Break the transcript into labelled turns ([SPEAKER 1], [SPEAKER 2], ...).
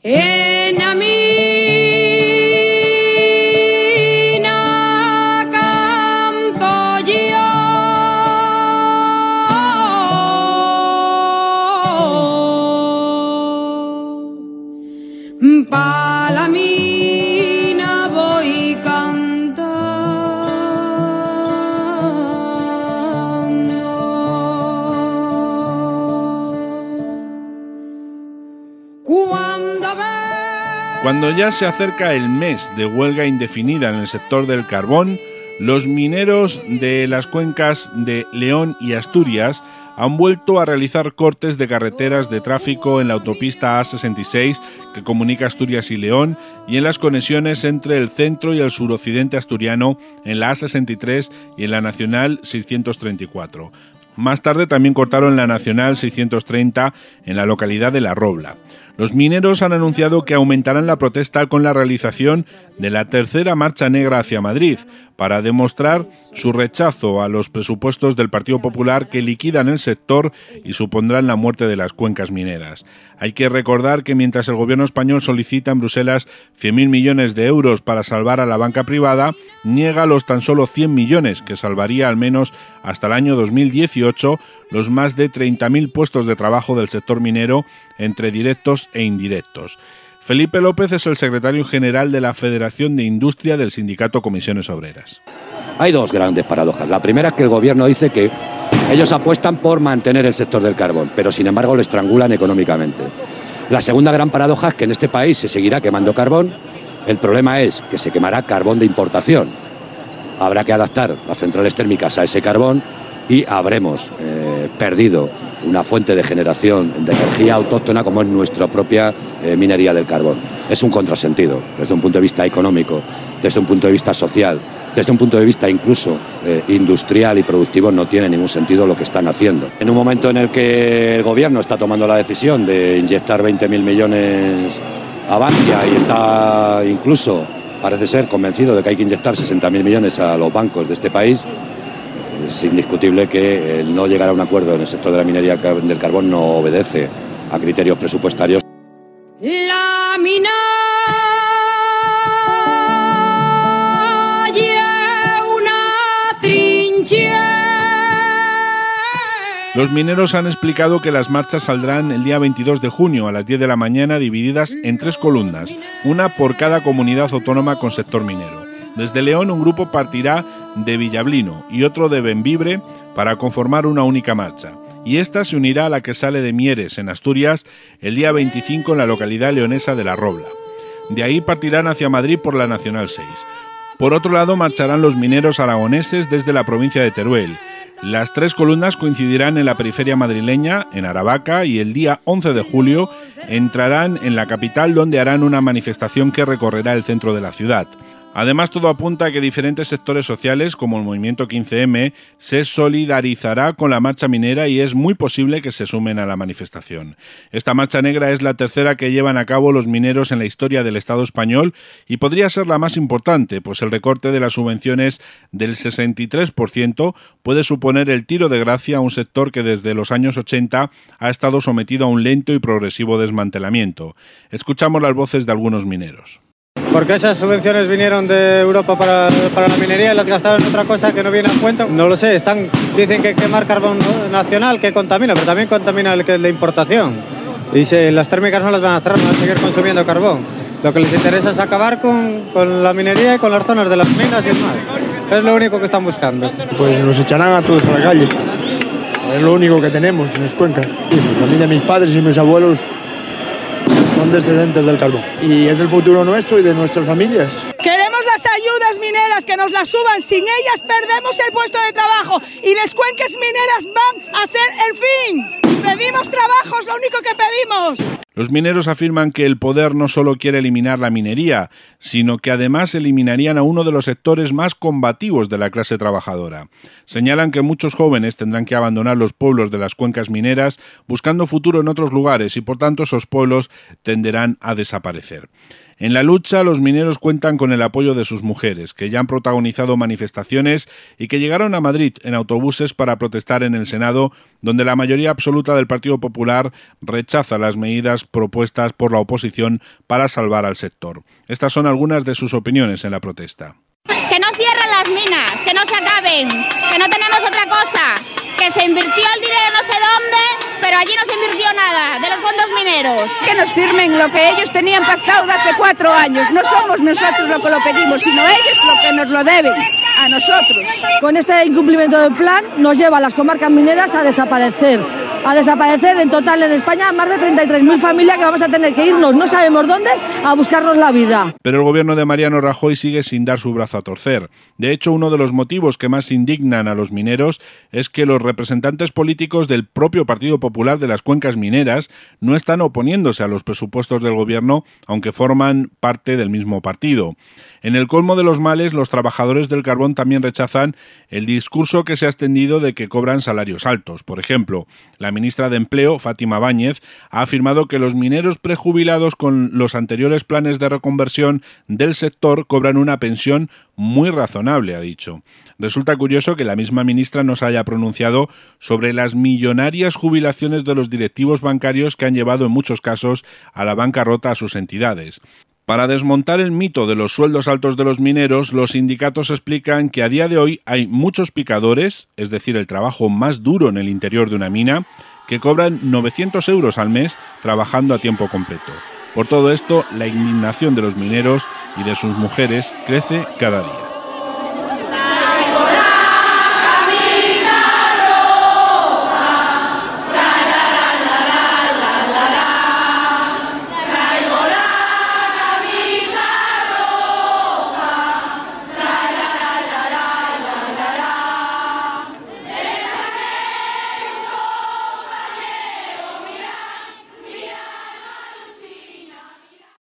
[SPEAKER 1] En la mina canto yo, pa' la mina voy cantando.
[SPEAKER 2] Cuando ya se acerca el mes de huelga indefinida en el sector del carbón, los mineros de las cuencas de León y Asturias han vuelto a realizar cortes de carreteras de tráfico en la autopista A66 que comunica Asturias y León y en las conexiones entre el centro y el suroccidente asturiano en la A63 y en la Nacional 634. Más tarde también cortaron la Nacional 630 en la localidad de La Robla. Los mineros han anunciado que aumentarán la protesta con la realización de la tercera marcha negra hacia Madrid para demostrar su rechazo a los presupuestos del Partido Popular que liquidan el sector y supondrán la muerte de las cuencas mineras. Hay que recordar que mientras el gobierno español solicita en Bruselas 100.000 millones de euros para salvar a la banca privada, niega los tan solo 100 millones que salvaría al menos hasta el año 2018 los más de 30.000 puestos de trabajo del sector minero entre directos e indirectos. Felipe López es el secretario general de la Federación de Industria del sindicato Comisiones Obreras.
[SPEAKER 3] Hay dos grandes paradojas. La primera es que el gobierno dice que ellos apuestan por mantener el sector del carbón, pero sin embargo lo estrangulan económicamente. La segunda gran paradoja es que en este país se seguirá quemando carbón. El problema es que se quemará carbón de importación. Habrá que adaptar las centrales térmicas a ese carbón y habremos perdido una fuente de generación de energía autóctona como es nuestra propia minería del carbón. Es un contrasentido desde un punto de vista económico, desde un punto de vista social, desde un punto de vista incluso industrial y productivo. No tiene ningún sentido lo que están haciendo. En un momento en el que el gobierno está tomando la decisión de inyectar 20.000 millones a Bankia y está incluso, parece ser, convencido de que hay que inyectar 60.000 millones a los bancos de este país, es indiscutible que el no llegar a un acuerdo en el sector de la minería del carbón no obedece a criterios presupuestarios.
[SPEAKER 1] La mina una trinchera.
[SPEAKER 2] Los mineros han explicado que las marchas saldrán el día 22 de junio a las 10 de la mañana divididas en 3 columnas, una por cada comunidad autónoma con sector minero. Desde León un grupo partirá de Villablino y otro de Bembibre para conformar una única marcha. Y esta se unirá a la que sale de Mieres, en Asturias, el día 25 en la localidad leonesa de La Robla. De ahí partirán hacia Madrid por la Nacional 6. Por otro lado marcharán los mineros aragoneses desde la provincia de Teruel. Las 3 columnas coincidirán en la periferia madrileña, en Aravaca, y el día 11 de julio entrarán en la capital, donde harán una manifestación que recorrerá el centro de la ciudad. Además, todo apunta a que diferentes sectores sociales, como el movimiento 15M, se solidarizará con la marcha minera y es muy posible que se sumen a la manifestación. Esta marcha negra es la tercera que llevan a cabo los mineros en la historia del Estado español y podría ser la más importante, pues el recorte de las subvenciones del 63% puede suponer el tiro de gracia a un sector que desde los años 80 ha estado sometido a un lento y progresivo desmantelamiento. Escuchamos las voces de algunos mineros.
[SPEAKER 4] Porque esas subvenciones vinieron de Europa para la minería y las gastaron en otra cosa que no viene a cuento. No lo sé, dicen que quemar carbón nacional que contamina, pero también contamina el que es de importación. Y las térmicas no las van a cerrar, van a seguir consumiendo carbón. Lo que les interesa es acabar con la minería y con las zonas de las minas y el mar. Es lo único que están buscando.
[SPEAKER 5] Pues nos echarán a todos a la calle. Es lo único que tenemos en las cuencas. Y también de mis padres y mis abuelos son descendientes del carbón. Y es el futuro nuestro y de nuestras familias.
[SPEAKER 6] Queremos las ayudas mineras, que nos las suban. Sin ellas perdemos el puesto de trabajo y las cuencas mineras van a ser el fin. Pedimos trabajo, es lo único que pedimos.
[SPEAKER 2] Los mineros afirman que el poder no solo quiere eliminar la minería, sino que además eliminarían a uno de los sectores más combativos de la clase trabajadora. Señalan que muchos jóvenes tendrán que abandonar los pueblos de las cuencas mineras buscando futuro en otros lugares y por tanto esos pueblos tenderán a desaparecer. En la lucha, los mineros cuentan con el apoyo de sus mujeres, que ya han protagonizado manifestaciones y que llegaron a Madrid en autobuses para protestar en el Senado, donde la mayoría absoluta del Partido Popular rechaza las medidas medidas propuestas por la oposición para salvar al sector. Estas son algunas de sus opiniones en la protesta.
[SPEAKER 7] Que no cierren las minas, que no se acaben, que no tenemos otra cosa, que se invirtió el dinero no sé dónde, pero allí no se invirtió nada de los fondos mineros.
[SPEAKER 6] Que nos firmen lo que ellos tenían pactado de hace 4 años. No somos nosotros lo que lo pedimos, sino ellos lo que nos lo deben a nosotros.
[SPEAKER 8] Con este incumplimiento del plan nos lleva a las comarcas mineras a desaparecer en total en España más de 33.000 familias que vamos a tener que irnos, no sabemos dónde, a buscarnos la vida.
[SPEAKER 2] Pero el gobierno de Mariano Rajoy sigue sin dar su brazo a torcer. De hecho, uno de los motivos que más indignan a los mineros es que los representantes políticos del propio Partido Popular de las cuencas mineras no están oponiéndose a los presupuestos del gobierno, aunque forman parte del mismo partido. En el colmo de los males, los trabajadores del carbón también rechazan el discurso que se ha extendido de que cobran salarios altos. Por ejemplo, la ministra de Empleo, Fátima Báñez, ha afirmado que los mineros prejubilados con los anteriores planes de reconversión del sector cobran una pensión muy razonable, ha dicho. Resulta curioso que la misma ministra no se haya pronunciado sobre las millonarias jubilaciones de los directivos bancarios que han llevado en muchos casos a la bancarrota a sus entidades. Para desmontar el mito de los sueldos altos de los mineros, los sindicatos explican que a día de hoy hay muchos picadores, es decir, el trabajo más duro en el interior de una mina, que cobran 900 euros al mes trabajando a tiempo completo. Por todo esto, la indignación de los mineros y de sus mujeres crece cada día.